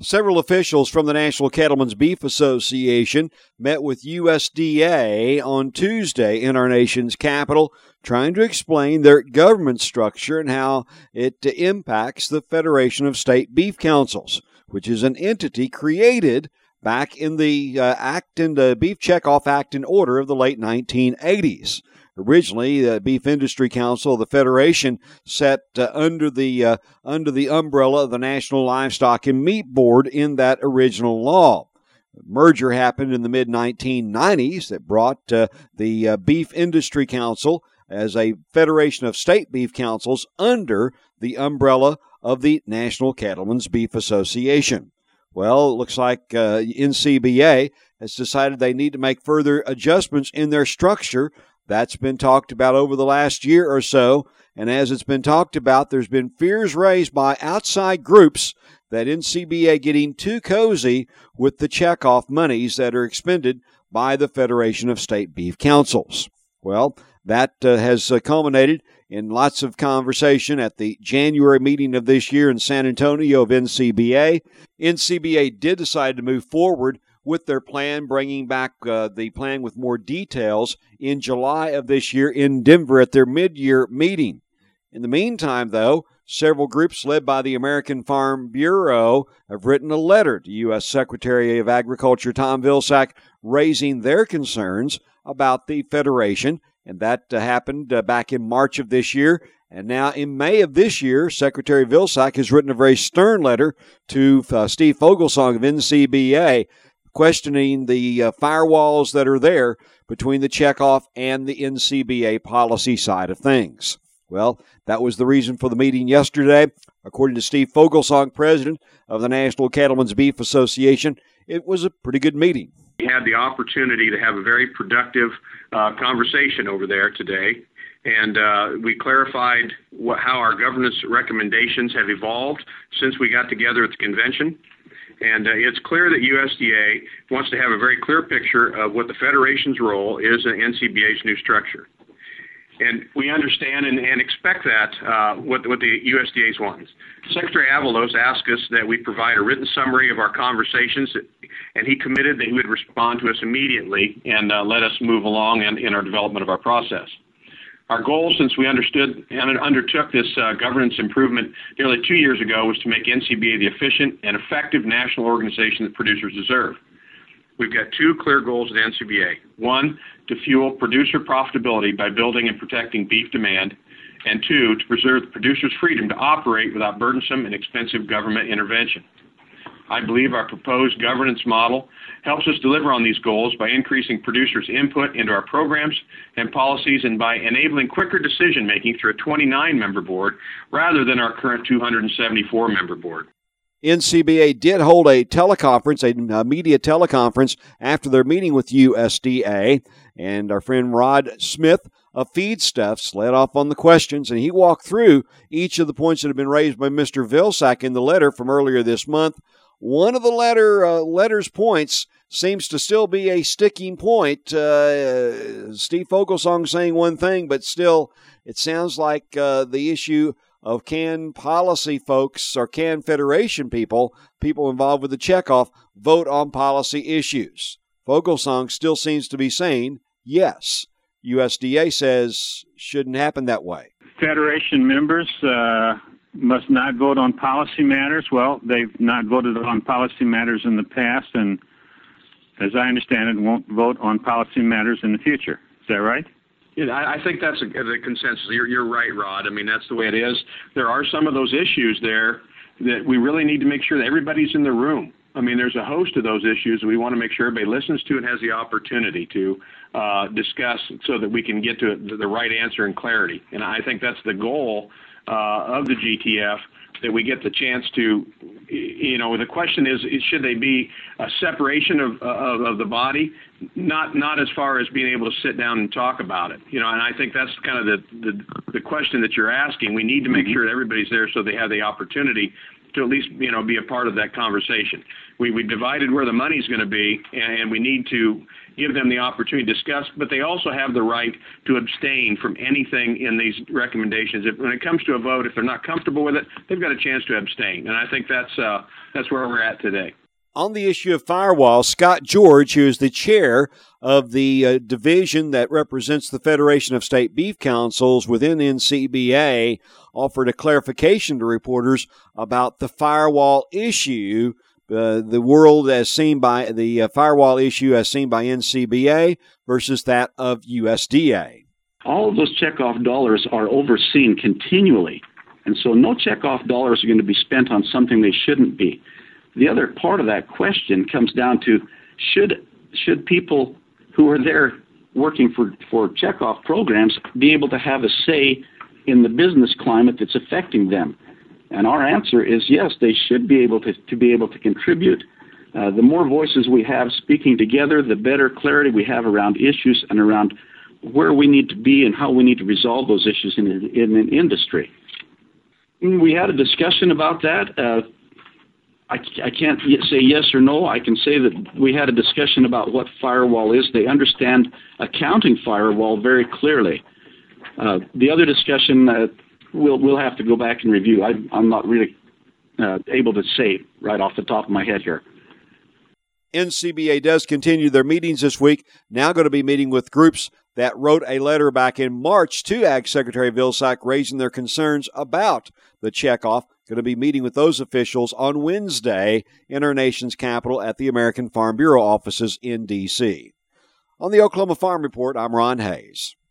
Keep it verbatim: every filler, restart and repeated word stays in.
Several officials from the National Cattlemen's Beef Association met with U S D A on Tuesday in our nation's capital, trying to explain their government structure and how it impacts the Federation of State Beef Councils, which is an entity created back in the uh, Act and uh, Beef Checkoff Act and Order of the late nineteen eighties. Originally, the Beef Industry Council of the Federation set uh, under the uh, under the umbrella of the National Livestock and Meat Board in that original law. The merger happened in the mid nineteen nineties that brought uh, the uh, Beef Industry Council as a federation of state beef councils under the umbrella of the National Cattlemen's Beef Association. Well, it looks like uh, N C B A has decided they need to make further adjustments in their structure. That's been talked about over the last year or so, and as it's been talked about, there's been fears raised by outside groups that N C B A getting too cozy with the checkoff monies that are expended by the Federation of State Beef Councils. Well, that uh, has uh, culminated in lots of conversation at the January meeting of this year in San Antonio of N C B A. N C B A did decide to move forward with their plan, bringing back uh, the plan with more details in July of this year in Denver at their mid-year meeting. In the meantime, though, several groups led by the American Farm Bureau have written a letter to U S Secretary of Agriculture Tom Vilsack raising their concerns about the Federation, and that uh, happened uh, back in March of this year. And now in May of this year, Secretary Vilsack has written a very stern letter to uh, Steve Fogelsong of N C B A, questioning the uh, firewalls that are there between the checkoff and the N C B A policy side of things. Well, that was the reason for the meeting yesterday. According to Steve Fogelsong, president of the National Cattlemen's Beef Association, it was a pretty good meeting. We had the opportunity to have a very productive uh, conversation over there today, and uh, we clarified what, how our governance recommendations have evolved since we got together at the convention. And uh, it's clear that U S D A wants to have a very clear picture of what the Federation's role is in N C B A's new structure. And we understand and, and expect that, uh, what, what the U S D A wants. Secretary Avalos asked us that we provide a written summary of our conversations, and he committed that he would respond to us immediately and uh, let us move along in, in our development of our process. Our goal, since we understood and undertook this uh, governance improvement nearly two years ago, was to make N C B A the efficient and effective national organization that producers deserve. We've got two clear goals at N C B A. One, to fuel producer profitability by building and protecting beef demand, and two, to preserve the producer's freedom to operate without burdensome and expensive government intervention. I believe our proposed governance model helps us deliver on these goals by increasing producers' input into our programs and policies and by enabling quicker decision-making through a twenty-nine member board rather than our current two hundred seventy-four member board. N C B A did hold a teleconference, a media teleconference, after their meeting with U S D A, and our friend Rod Smith of Feedstuffs led off on the questions, and he walked through each of the points that have been raised by Mister Vilsack in the letter from earlier this month. One of the letter uh, letter's points seems to still be a sticking point. Uh, Steve Fogelsong saying one thing, but still it sounds like uh, the issue of can policy folks or can Federation people, people involved with the checkoff, vote on policy issues. Fogelsong still seems to be saying yes. U S D A says shouldn't happen that way. Federation members uh, must not vote on policy matters. Well, they've not voted on policy matters in the past, and as I understand it, won't vote on policy matters in the future. Is that right? Yeah, I, I think that's a, a consensus. You're, you're right, Rod. I mean, that's the way it is. There are some of those issues there that we really need to make sure that everybody's in the room. I mean, there's a host of those issues we want to make sure everybody listens to and has the opportunity to uh, discuss so that we can get to the right answer and clarity. And I think that's the goal uh, of the G T F, that we get the chance to, you know, the question is, should they be a separation of, of, of the body? Not not as far as being able to sit down and talk about it. You know, and I think that's kind of the, the, the question that you're asking. We need to make sure that everybody's there so they have the opportunity to at least, you know, be a part of that conversation. We we divided where the money's going to be, and we need to give them the opportunity to discuss, but they also have the right to abstain from anything in these recommendations. If, when it comes to a vote, if they're not comfortable with it, they've got a chance to abstain, and I think that's uh, that's where we're at today. On the issue of firewall, Scott George, who is the chair of the uh, division that represents the Federation of State Beef Councils within N C B A, offered a clarification to reporters about the firewall issue, uh, the world as seen by the uh, firewall issue as seen by N C B A versus that of U S D A. All of those checkoff dollars are overseen continually, and so no checkoff dollars are going to be spent on something they shouldn't be. The other part of that question comes down to should should people who are there working for, for checkoff programs be able to have a say in the business climate that's affecting them? And our answer is yes, they should be able to, to be able to contribute. Uh, the more voices we have speaking together, the better clarity we have around issues and around where we need to be and how we need to resolve those issues in, in an industry. We had a discussion about that. Uh, I, I can't say yes or no. I can say that we had a discussion about what firewall is. They understand accounting firewall very clearly. Uh, the other discussion, uh, we'll we'll have to go back and review. I, I'm not really uh, able to say right off the top of my head here. N C B A does continue their meetings this week, now going to be meeting with groups that wrote a letter back in March to Ag Secretary Vilsack raising their concerns about the checkoff. Going to be meeting with those officials on Wednesday in our nation's capital at the American Farm Bureau offices in D C. On the Oklahoma Farm Report, I'm Ron Hayes.